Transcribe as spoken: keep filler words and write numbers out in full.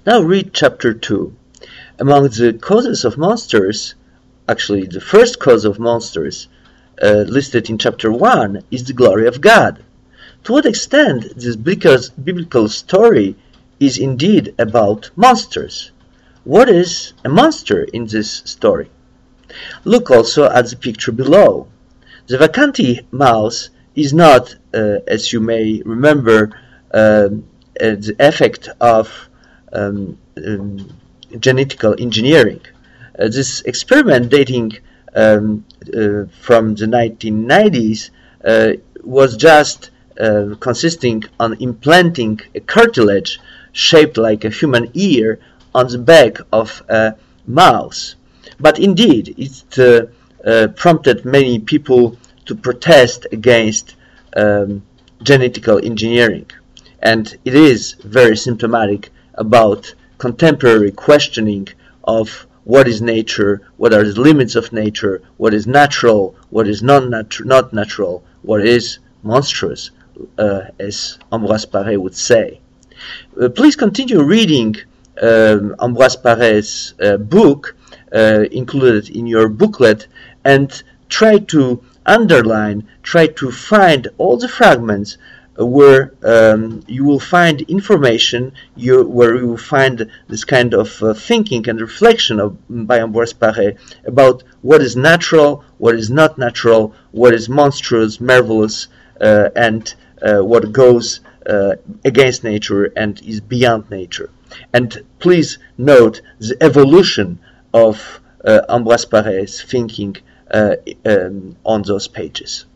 Now read chapter two. Among the causes of monsters, actually the first cause of monsters uh, listed in chapter one is the glory of God. To what extent this biblical story is indeed about monsters? What is a monster in this story? Look also at the picture below. The Vacanti mouse is not, uh, as you may remember, uh, the effect of um, um, genetical engineering. Uh, this experiment, dating um, uh, from the nineteen nineties, uh, was just uh, consisting on implanting a cartilage shaped like a human ear on the back of a mouse. But indeed, it uh, uh, prompted many people to protest against um, genetical engineering. And it is very symptomatic about contemporary questioning of what is nature, what are the limits of nature, what is natural, what is non natu- not natural, what is monstrous, uh, as Ambroise Paré would say. Uh, please continue reading um, Ambroise Paré's uh, book, uh, included in your booklet, and try to underline, try to find all the fragments where um, you will find information, you, where you will find this kind of uh, thinking and reflection of, by Ambroise Paré about what is natural, what is not natural, what is monstrous, marvelous, uh, and uh, what goes uh, against nature and is beyond nature. And please note the evolution of uh, Ambroise Paré's thinking uh, um, on those pages.